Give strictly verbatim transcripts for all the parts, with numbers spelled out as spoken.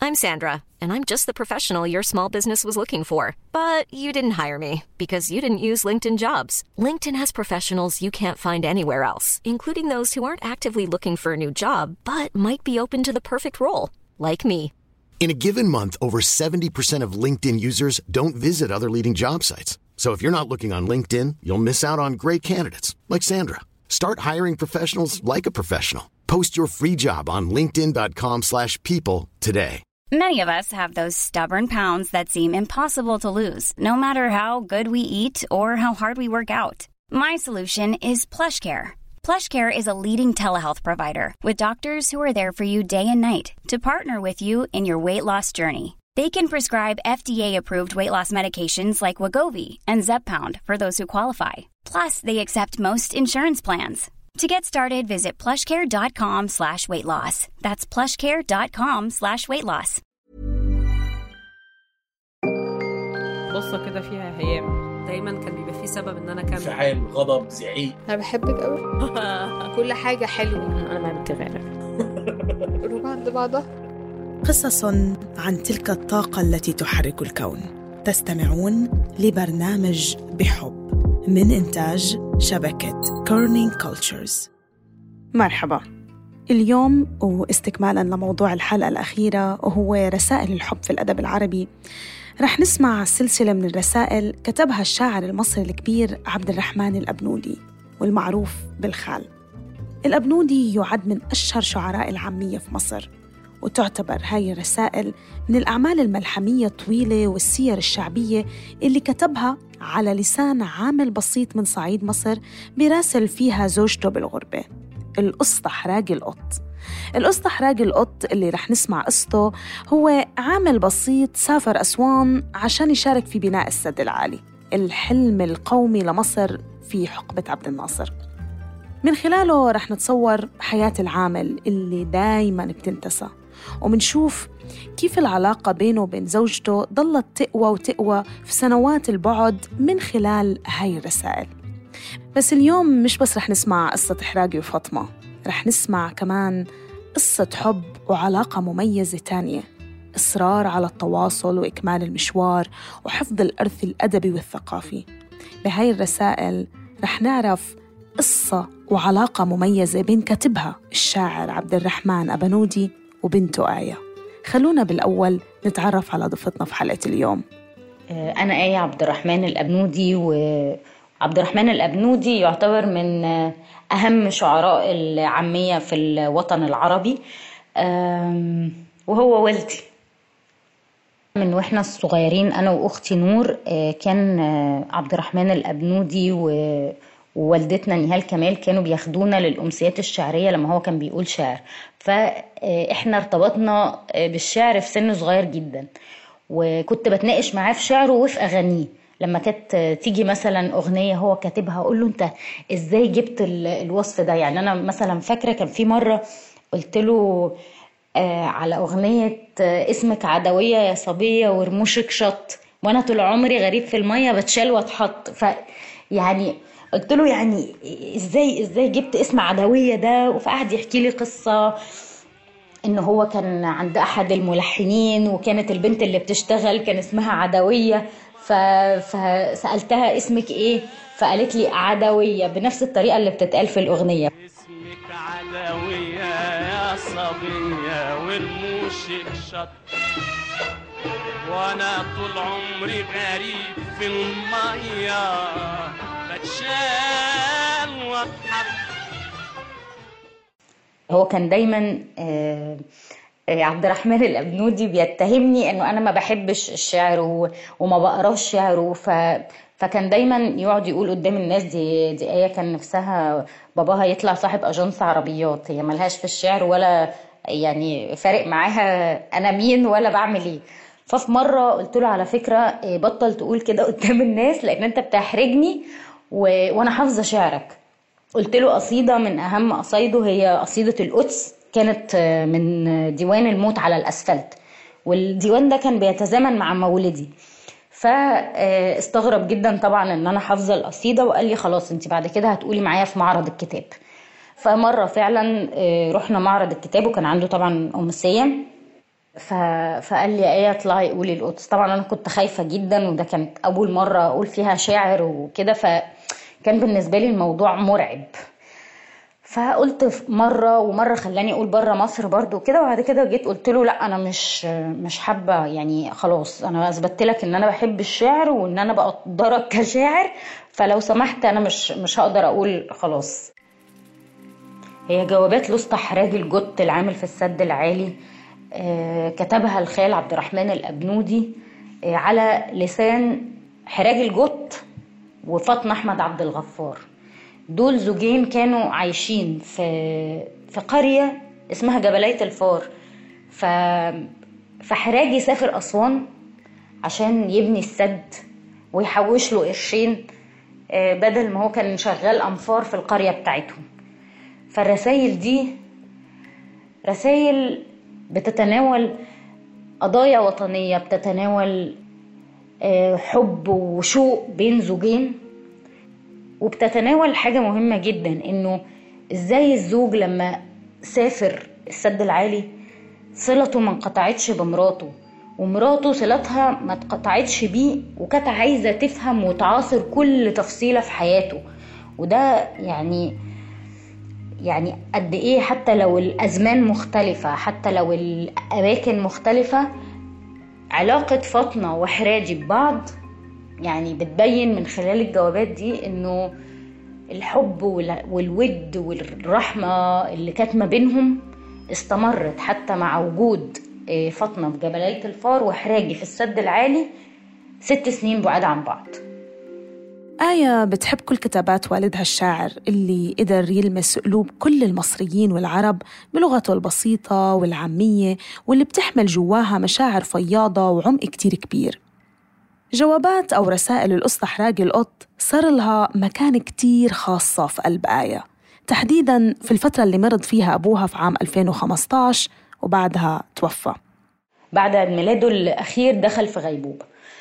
I'm Sandra, and I'm just the professional your small business was looking for. But you didn't hire me because you didn't use LinkedIn Jobs. LinkedIn has professionals you can't find anywhere else, including those who aren't actively looking for a new job, but might be open to the perfect role, like me. In a given month, over seventy percent of LinkedIn users don't visit other leading job sites. So if you're not looking on LinkedIn, you'll miss out on great candidates like Sandra. Start hiring professionals like a professional. Post your free job on linkedin dot com slash people today. Many of us have those stubborn pounds that seem impossible to lose, no matter how good we eat or how hard we work out. My solution is PlushCare. PlushCare is a leading telehealth provider with doctors who are there for you day and night to partner with you in your weight loss journey. They can prescribe F D A-approved weight loss medications like Wegovy and Zepbound for those who qualify. Plus, they accept most insurance plans. To get started, visit plushcare.com slash weight loss. That's plushcare.com slash weight loss. قصة كده فيها هيام. دايما كان بيبقى فيه سبب ان انا كمل. انفعال، غضب، زعيق. انا بحبك قوي. كل حاجة حلوة. انا ما بتغير. روح عند بعضها. قصص عن تلك الطاقة التي تحرك الكون. تستمعون لبرنامج بحب من إنتاج شبكة كورنينج كولتشرز. مرحبا. اليوم واستكمالاً لموضوع الحلقة الأخيرة وهو رسائل الحب في الأدب العربي، رح نسمع سلسلة من الرسائل كتبها الشاعر المصري الكبير عبد الرحمن الأبنودي والمعروف بالخال. الأبنودي يعد من أشهر شعراء العامية في مصر، وتعتبر هاي الرسائل من الأعمال الملحمية الطويلة والسير الشعبية اللي كتبها على لسان عامل بسيط من صعيد مصر بيراسل فيها زوجته بالغربة، الأسطح راقي القط. الأسطح راقي القط اللي رح نسمع قصته هو عامل بسيط سافر أسوان عشان يشارك في بناء السد العالي، الحلم القومي لمصر في حقبة عبد الناصر. من خلاله رح نتصور حياة العامل اللي دايماً بتنتسى، ومنشوف كيف العلاقة بينه وبين زوجته ضلت تقوى وتقوى في سنوات البعد من خلال هاي الرسائل. بس اليوم مش بس رح نسمع قصة حراقي وفاطمة، رح نسمع كمان قصة حب وعلاقة مميزة تانية، إصرار على التواصل وإكمال المشوار وحفظ الإرث الأدبي والثقافي. بهاي الرسائل رح نعرف قصة وعلاقة مميزة بين كاتبها الشاعر عبد الرحمن أبنودي وبنته آية. خلونا بالأول نتعرف على ضيفتنا في حلقة اليوم. أنا آية عبد الرحمن الأبنودي، وعبد الرحمن الأبنودي يعتبر من أهم شعراء العامية في الوطن العربي، وهو والدي. من وإحنا الصغيرين أنا وأختي نور كان عبد الرحمن الأبنودي و ووالدتنا نهال كمال كانوا بياخدونا للأمسيات الشعرية لما هو كان بيقول شعر، فإحنا ارتبطنا بالشعر في سن صغير جدا، وكنت بتناقش معاه في شعره وفي أغانيه. لما كانت تيجي مثلا أغنية هو كاتبها أقول له أنت إزاي جبت الوصف ده؟ يعني أنا مثلا فاكرة كان في مرة قلت له على أغنية اسمك عدوية يا صبية ورموشك شط وأنا طول عمري غريب في المية بتشال واتحط. ف يعني قلت له يعني ازاي ازاي جبت اسم عدوية ده؟ فقعد يحكي لي قصة انه هو كان عند احد الملحنين وكانت البنت اللي بتشتغل كان اسمها عدوية، ف... فسألتها اسمك ايه؟ فقالت لي عدوية بنفس الطريقة اللي بتتقال في الأغنية. اسمك عدوية يا صبية ورموشك شط وانا طول عمري غريب في المية بتشال واتحط. هو كان دايما آه عبد الرحمن الأبنودي بيتهمني انه انا ما بحبش الشعر وما بقراش شعره، ف فكان دايما يقعد يقول قدام الناس دي دي آية كان نفسها باباها يطلع صاحب أجنس عربيات، هي ملهاش في الشعر ولا يعني فارق معاها انا مين ولا بعمل ايه. ففي مرة قلت له على فكرة بطل تقول كده قدام الناس لان انت بتحرجني و... وانا حافظة شعرك. قلت له قصيدة من اهم قصايده هي قصيدة القدس، كانت من ديوان الموت على الاسفلت، والديوان ده كان بيتزامن مع مولدي. فاستغرب جدا طبعا ان انا حافظة القصيدة وقال لي خلاص انت بعد كده هتقولي معايا في معرض الكتاب. فمرة فعلا رحنا معرض الكتاب وكان عنده طبعا أمسية، ف... فقال لي ايه اطلعي قولي القدس. طبعا انا كنت خايفة جدا، وده كانت اول مرة اقول فيها شاعر وكده، فكان بالنسبة لي الموضوع مرعب. فقلت مرة ومرة خلاني اقول برا مصر برضو كده، وبعد كده جيت قلت له لا انا مش مش حابة، يعني خلاص انا اثبتت لك ان انا بحب الشعر وان انا بقدرك كشاعر، فلو سمحت انا مش مش هقدر اقول خلاص. هي جوابات لأسطى حراجي الجت العامل في السد العالي، آه كتبها الخال عبد الرحمن الأبنودي آه على لسان حراجي الجت وفاطمة أحمد عبد الغفار. دول زوجين كانوا عايشين في في قرية اسمها جبلية الفار. ف فحراجي سافر أسوان عشان يبني السد ويحوش له قرشين آه بدل ما هو كان شغال أنفار في القرية بتاعتهم. فالرسائل دي رسائل بتتناول قضايا وطنية، بتتناول حب وشوق بين زوجين، وبتتناول حاجة مهمة جدا، انه ازاي الزوج لما سافر السد العالي صلته ما انقطعتش بمراته، ومراته صلتها ما انقطعتش بيه، وكانت عايزة تفهم وتعاصر كل تفصيلة في حياته. وده يعني يعني قد ايه حتى لو الازمان مختلفة، حتى لو الاماكن مختلفة، علاقة فاطمة وحراجي ببعض يعني بتبين من خلال الجوابات دي انه الحب والود والرحمة اللي كانت ما بينهم استمرت حتى مع وجود فاطمة في جبلية الفار وحراجي في السد العالي ست سنين بعاد عن بعض. آية بتحب كل كتابات والدها الشاعر اللي قدر يلمس قلوب كل المصريين والعرب بلغته البسيطة والعامية، واللي بتحمل جواها مشاعر فياضة وعمق كتير كبير. جوابات أو رسائل الأسطى حراجي القط صار لها مكان كتير خاصة في قلب آية، تحديداً في الفترة اللي مرض فيها أبوها في عام ألفين وخمسة عشر وبعدها توفى. بعد ميلاده الأخير دخل في غيبوبة.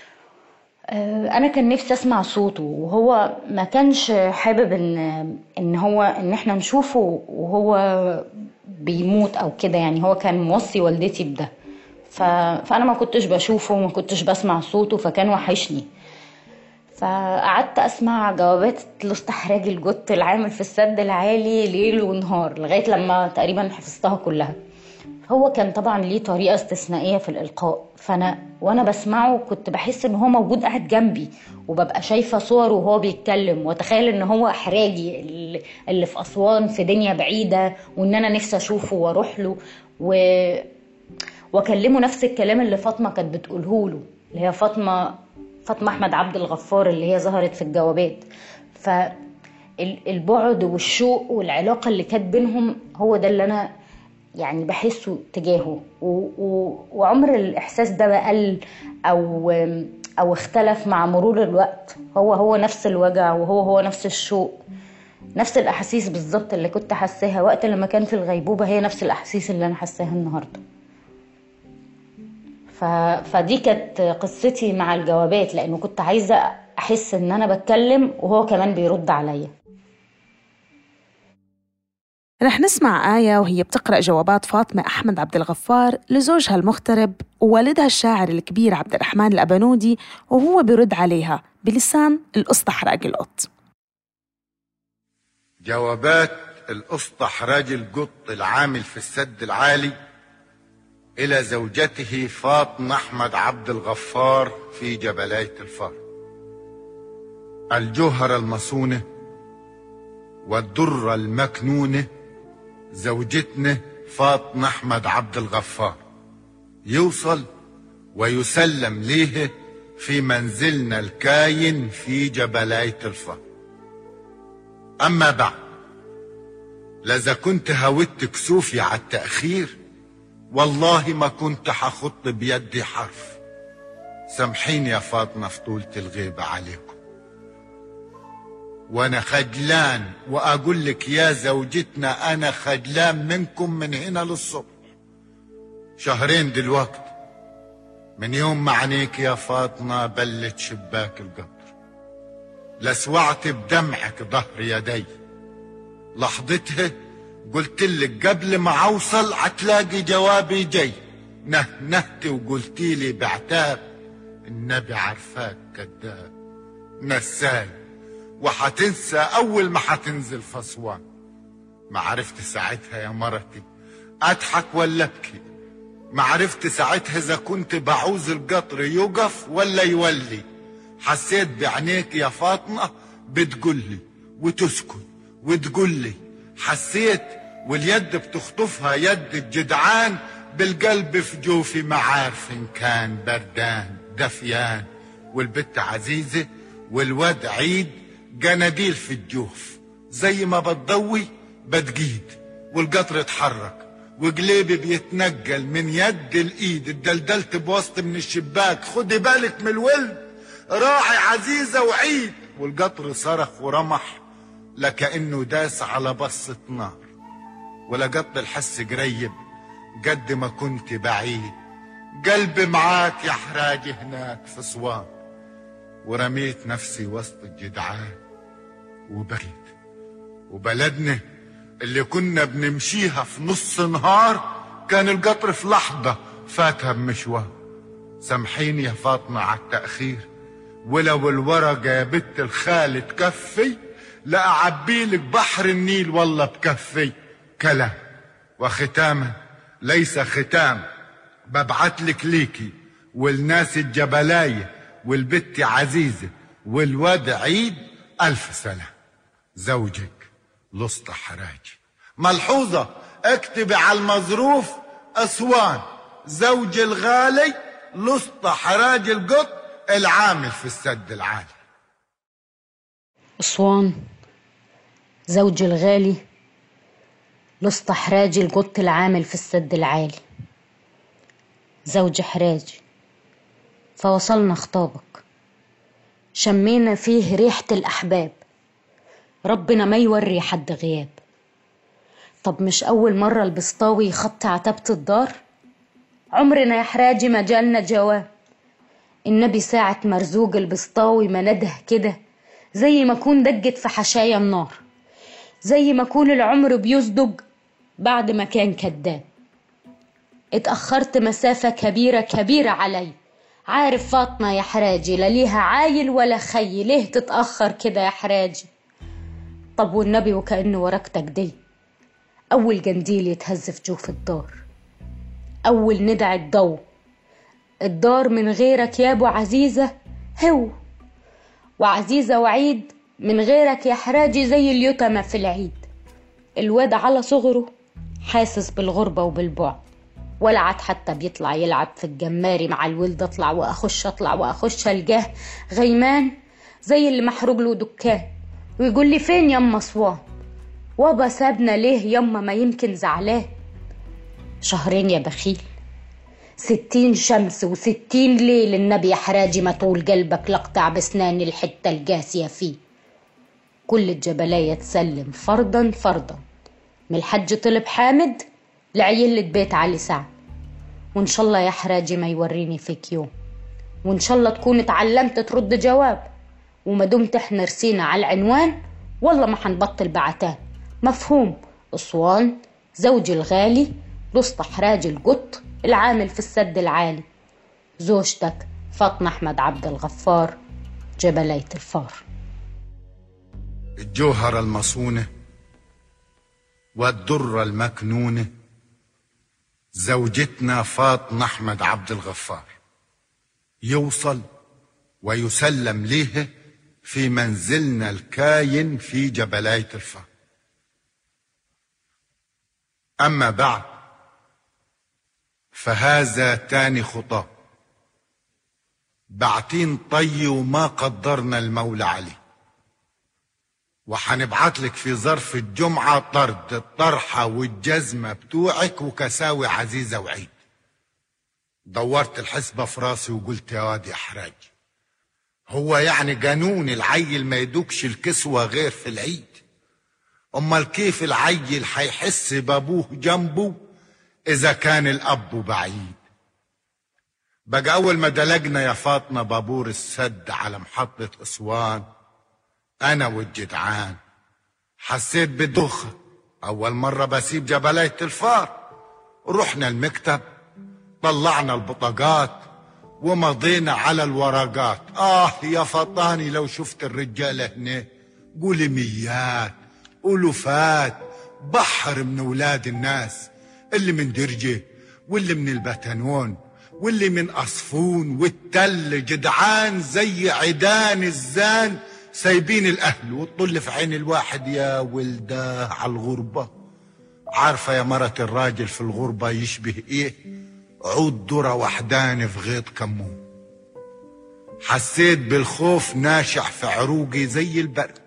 أنا كان نفسي أسمع صوته، وهو ما كانش حابب إن إن هو إن إحنا نشوفه وهو بيموت أو كده، يعني هو كان موصي والدتي بده. فأنا ما كنتش بشوفه وما كنتش بسمع صوته، فكان وحشني. فقعدت أسمع جوابات الأسطى حراجي الجت العامل في السد العالي ليل ونهار لغاية لما تقريبا حفظتها كلها. هو كان طبعا ليه طريقة استثنائية في الإلقاء، فأنا وأنا بسمعه كنت بحس إن هو موجود قاعد جنبي، وببقى شايفة صوره وهو بيتكلم، وتخيل إن هو حراجي اللي في أسوان في دنيا بعيدة، وإن أنا نفسي أشوفه وأروح له و... وأكلمه نفس الكلام اللي فاطمة كانت بتقوله له، اللي هي فاطمة فاطمة أحمد عبد الغفار اللي هي ظهرت في الجوابات. فالبعد والشوق والعلاقة اللي كانت بينهم هو ده اللي أنا يعني بحسه تجاهه، و... و... وعمر الإحساس ده بقل أو أو اختلف مع مرور الوقت. هو هو نفس الوجع، وهو هو نفس الشوق، نفس الأحاسيس بالظبط اللي كنت حساها وقت لما كان في الغيبوبة، هي نفس الأحاسيس اللي أنا حساها النهاردة. ف... فدي كانت قصتي مع الجوابات، لأنه كنت عايزة أحس إن أنا بتكلم وهو كمان بيرد عليا. رح نسمع آية وهي بتقرأ جوابات فاطمة أحمد عبد الغفار لزوجها المغترب ووالدها الشاعر الكبير عبد الرحمن الأبنودي، وهو بيرد عليها بلسان الأسطى حراجي القط. جوابات الأسطى حراجي القط العامل في السد العالي إلى زوجته فاطمة أحمد عبد الغفار في جبلية الفار. الجوهرة المصونة والدرة المكنونة زوجتنا فاطمة أحمد عبد الغفار، يوصل ويسلم ليه في منزلنا الكاين في جبلية الفار. أما بعد، لذا كنت هودت كسوفي على التأخير والله ما كنت حخط بيدي حرف. سامحيني يا فاطمة في طولة الغيبة عليكم، وانا خجلان واقول لك يا زوجتنا انا خجلان منكم من هنا للصبح. شهرين دلوقت من يوم ما عينيك يا فاطمة بلت شباك القطر، لسوعت بدمعك ظهر يدي. لحظتها قلت لك قبل ما اوصل هتلاقي جوابي جاي، نهنهتي وقلتيلي بعتاب النبي عرفاك كداب نساي وحتنسى أول ما حتنزل فصوان. ما عرفت ساعتها يا مرتي أضحك ولا أبكي، ما عرفت ساعتها إذا كنت بعوز القطر يوقف ولا يولي. حسيت بعينيك يا فاطمة بتقولي وتسكت وتقولي، حسيت واليد بتخطفها يد الجدعان، بالقلب في جوفي ما عارف إن كان بردان دفيان. والبت عزيزة والواد عيد جناديل في الجوف، زي ما بتضوي بتجيد والقطر اتحرك وقليبي بيتنقل من يد الايد. اتدلدلت بوسط من الشباك، خدي بالك من الولد راعي عزيزة وعيد. والقطر صرخ ورمح لكأنه داس على بصة نار، ولقط الحس قريب قد ما كنت بعيد. قلبي معاك يا حراجي هناك في صوان، ورميت نفسي وسط الجدعان وبكيت. وبلدنا اللي كنا بنمشيها في نص نهار كان القطر في لحظة فاتها بمشوار. سامحيني يا فاطمة على التأخير، ولو الورقة يا بنت الخال تكفي لأعبيلك بحر النيل والله بكفي. كلام وختاما ليس ختام، ببعتلك ليكي والناس الجبلاية والبت عزيزة والواد عيد ألف سنة. زوجك لسطى حراجي. ملحوظة اكتبي على المظروف أسوان، زوج الغالي لسطى حراجي القط العامل في السد العالي. أسوان، زوج الغالي لسطى حراجي القط العامل في السد العالي. زوج حراجي، فوصلنا خطابك شمينا فيه ريحة الأحباب، ربنا ما يوري حد غياب. طب مش أول مرة البسطاوي يخطي عتبة الدار؟ عمرنا يا حراجي ما جالنا جواب. النبي ساعة مرزوق البسطاوي ما نده كده، زي ما كون دجت في حشايا النار، زي ما كون العمر بيصدق بعد ما كان كداب. اتأخرت مسافة كبيرة كبيرة علي، عارف فاطمة يا حراجي لا ليها عايل ولا خي، ليه تتأخر كده يا حراجي؟ طب والنبي وكأنه وركتك دي، أول جنديل يتهز في جوف الدار، أول ندع الضو، الدار من غيرك يا أبو عزيزة هو، وعزيزة وعيد من غيرك يا حراجي زي اليتمة في العيد. الواد على صغره حاسس بالغربة وبالبعد، ولا عاد حتى بيطلع يلعب في الجماري مع الولد، اطلع واخش اطلع واخش الجاه غيمان زي اللي محروق له دكان، ويقول لي فين يما صوان؟ وابا سابنا ليه يما؟ ما يمكن زعلان. شهرين يا بخيل، ستين شمس وستين ليل، النبي يا حراجي ما طول قلبك لقطع بسنان الحتة القاسية فيه. كل الجبلاية تسلم فرضا فرضا، من الحج طلب حامد لعيلة بيت علي سعد. وإن شاء الله يا حراجي ما يوريني فيك يوم، وإن شاء الله تكون اتعلمت ترد جواب، وما دمت احنا رسينا على العنوان والله ما حنبطل بعتان. مفهوم؟ أسوان، زوجي الغالي لسطى حراجي القط العامل في السد العالي. زوجتك فاطمة أحمد عبد الغفار، جبلية الفار. الجوهرة المصونة والدرة المكنونة، زوجتنا فاطمة أحمد عبد الغفار، يوصل ويسلم ليه في منزلنا الكاين في جبلاية الفار. أما بعد فهذا تاني خطاب، بعتين طي وما قدرنا المولى عليه، وحنبعتلك في ظرف الجمعة طرد الطرحة والجزمة بتوعك وكساوي عزيزة وعيد. دورت الحسبة في راسي وقلت يا واد يا حراج، هو يعني قانون العيل ما يدوكش الكسوة غير في العيد؟ امال كيف العيل حيحس بابوه جنبه اذا كان الاب بعيد؟ بقى اول ما دلقنا يا فاطمة بابور السد على محطة اسوان، انا والجدعان حسيت بدوخة، اول مرة بسيب جبلاية الفار. رحنا المكتب، طلعنا البطاقات ومضينا على الورقات. آه يا فطاني لو شفت الرجالة هنا، قولي ميات ألوفات، بحر من أولاد الناس، اللي من درجة واللي من البتنون واللي من أصفون والتل، جدعان زي عيدان الزان، سايبين الأهل والطل في عين الواحد. يا ولده على الغربة. عارفة يا مرة الراجل في الغربة يشبه إيه؟ عود ذرة وحدان في غيط كمون. حسيت بالخوف ناشع في عروقي زي البرد.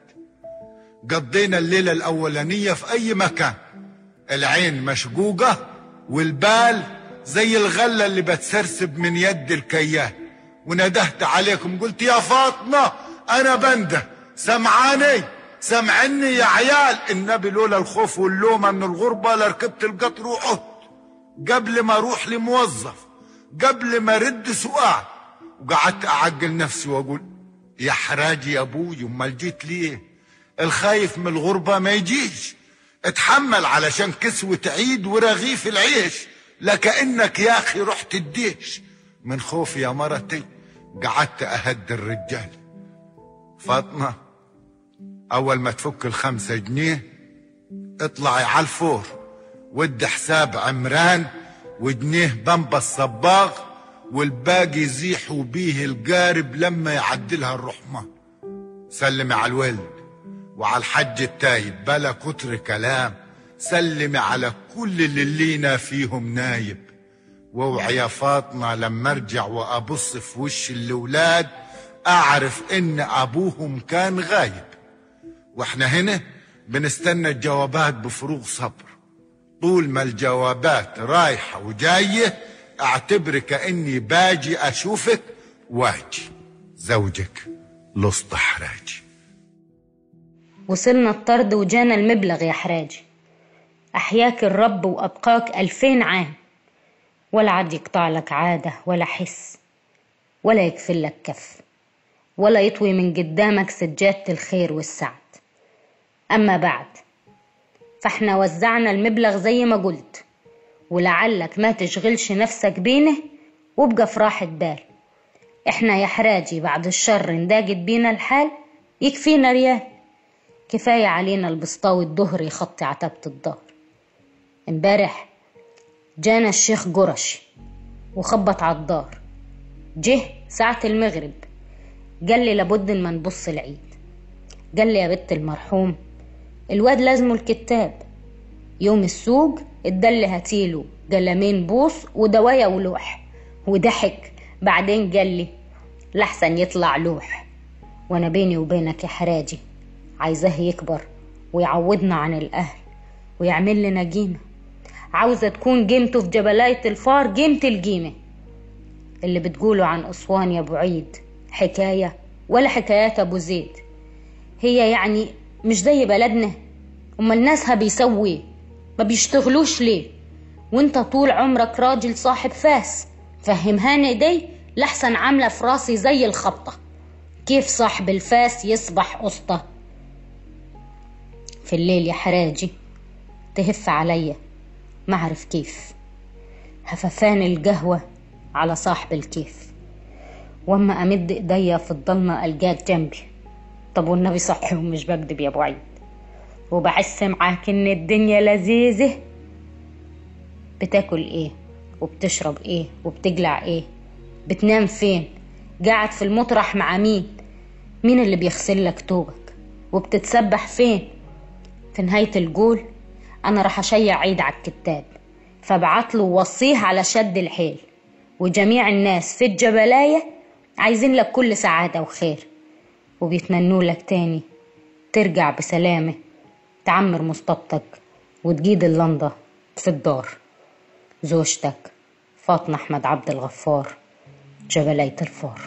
قضينا الليلة الأولانية في أي مكان، العين مشقوقة والبال زي الغلة اللي بتسرسب من يد الكيال. وندهت عليكم قلت يا فاطمة أنا بنده، سمعاني سمعني يا عيال. النبي لولا الخوف واللومة من الغربة لركبت القطر وعدت قبل ما أروح لموظف، قبل ما رد سؤال. وقعدت أعقل نفسي وأقول يا حراجي يا أبوي، أمال جيت ليه؟ الخايف من الغربة ما يجيش، اتحمل علشان كسوة عيد ورغيف العيش، لكأنك يا أخي رحت الديش. من خوف يا مرتي قعدت أهد الرجال. فاطمة أول ما تفك الخمسة جنيه اطلعي على الفور ودي حساب عمران وجنيه بمبا الصباغ، والباقي زيحوا بيه القارب لما يعدلها الرحمة. سلمي على الولد وعلى الحج التايب، بلا كتر كلام. سلمي على كل اللي لينا فيهم نايب. واوعي يا فاطمة لما ارجع وابص في وش الاولاد اعرف ان ابوهم كان غايب. واحنا هنا بنستنى الجوابات بفروغ صبر. طول ما الجوابات رايحة وجاية اعتبر كأني باجي اشوفك واجي. زوجك لصط حراجي. وصلنا الطرد وجانا المبلغ يا حراجي. أحياك الرب وأبقاك ألفين عام، ولا عاد يقطع لك عادة ولا حس، ولا يكفل لك كف، ولا يطوي من قدامك سجادة الخير والسعد. أما بعد فاحنا وزعنا المبلغ زي ما قلت، ولعلك ما تشغلش نفسك بينه وابقى في راحة بال. احنا يا حراجي بعد الشر انداجت بينا الحال، يكفينا ريال. كفاية علينا البسطاوي الظهر يخطي عتبة الظهر. امبارح جانا الشيخ قرشي وخبط على الدار. جه ساعة المغرب قال لي لابد ما نبص العيد. قال لي يا بنت المرحوم الواد لازمه الكتاب. يوم السوق اتدل هاتيله قلمين بوص ودوايا ولوح. وضحك بعدين قال لي لحسن يطلع لوح. وانا بيني وبينك يا حراجي عايزاه يكبر ويعودنا عن الأهل ويعمل لنا قيمة. عاوزة تكون قيمته في جبلاية الفار قيمة القيمة. اللي بتقوله عن أسوان يا أبو عيد حكاية ولا حكايات أبو زيد. هي يعني مش زي بلدنا؟ أما الناسها بيسوي ما بيشتغلوش ليه؟ وانت طول عمرك راجل صاحب فاس. فهمهاني دي لحسن عاملة في راسي زي الخبطة. كيف صاحب الفاس يصبح أسطى؟ في الليل يا حراجي تهف عليا ما عرف كيف، هففان القهوة على صاحب الكيف. واما امد ايديا في الضلمة القاك جنبي. طب والنبي صحي ومش بكدب يا ابو عيد. وبحس معاك ان الدنيا لذيذة. بتاكل ايه وبتشرب ايه وبتقلع ايه؟ بتنام فين؟ قاعد في المطرح مع مين؟ مين اللي بيغسل لك توبك؟ وبتتسبح فين؟ في نهاية الجول أنا رح أشيع عيد على الكتاب، فابعتله ووصيه على شد الحيل. وجميع الناس في الجبلاية عايزين لك كل سعادة وخير، وبيتمنوا لك تاني ترجع بسلامة تعمر مستبطك وتجيد اللندة في الدار. زوجتك فاطمة أحمد عبد الغفار، جبلاية الفار.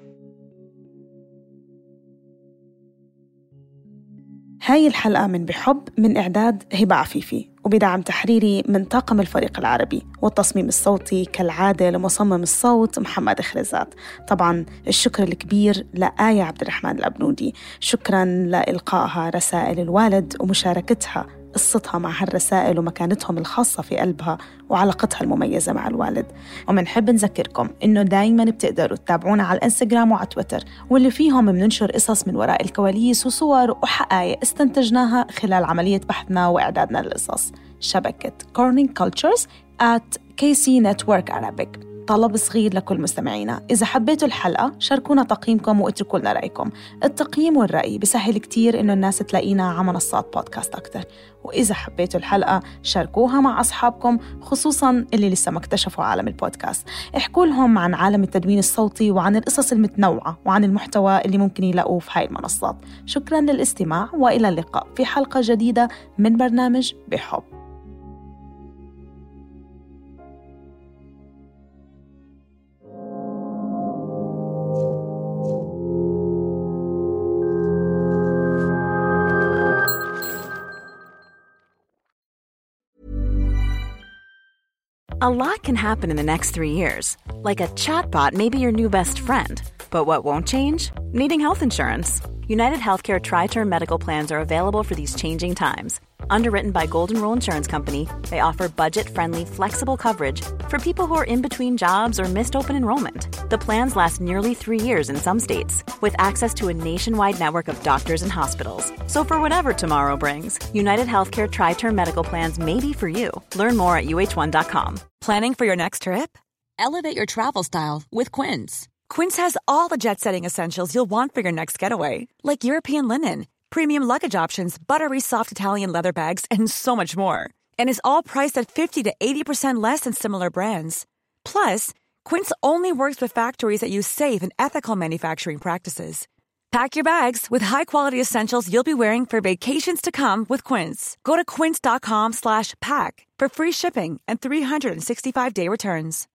هاي الحلقة من بحب من إعداد هبة عفيفي وبدعم تحريري من طاقم الفريق العربي، والتصميم الصوتي كالعادة لمصمم الصوت محمد خرزات. طبعاً الشكر الكبير لآية عبد الرحمن الأبنودي. شكراً لإلقائها رسائل الوالد ومشاركتها قصتها مع هالرسائل ومكانتهم الخاصة في قلبها وعلاقتها المميزة مع الوالد. ومنحب نذكركم إنه دايماً بتقدروا تتابعونا على الإنستغرام وعلى تويتر، واللي فيهم بننشر قصص من وراء الكواليس وصور وحقائق استنتجناها خلال عملية بحثنا وإعدادنا للقصص. شبكة Corning Cultures at كي سي Network Arabic. طلب صغير لكل مستمعينا، إذا حبيتوا الحلقة شاركونا تقييمكم واتركوا لنا رأيكم. التقييم والرأي بيسهل كتير إنه الناس تلاقينا على منصات بودكاست أكتر. وإذا حبيتوا الحلقة شاركوها مع أصحابكم، خصوصاً اللي لسه ما اكتشفوا عالم البودكاست. احكوا لهم عن عالم التدوين الصوتي وعن القصص المتنوعة وعن المحتوى اللي ممكن يلاقوه في هاي المنصات. شكراً للاستماع، وإلى اللقاء في حلقة جديدة من برنامج بحب. A lot can happen in the next three years. Like a chatbot may be your new best friend. But what won't change? Needing health insurance. United Healthcare Tri-Term Medical Plans are available for these changing times. Underwritten by Golden Rule Insurance Company, they offer budget-friendly, flexible coverage for people who are in between jobs or missed open enrollment. The plans last nearly three years in some states, with access to a nationwide network of doctors and hospitals. So for whatever tomorrow brings, United Healthcare Tri-Term Medical Plans may be for you. Learn more at U H one dot com. Planning for your next trip? Elevate your travel style with Quince. Quince has all the jet-setting essentials you'll want for your next getaway, like European linen, premium luggage options, buttery soft Italian leather bags, and so much more. And is all priced at fifty to eighty percent less than similar brands. Plus, Quince only works with factories that use safe and ethical manufacturing practices. Pack your bags with high-quality essentials you'll be wearing for vacations to come with Quince. Go to quince dot com slash pack for free shipping and three sixty-five day returns.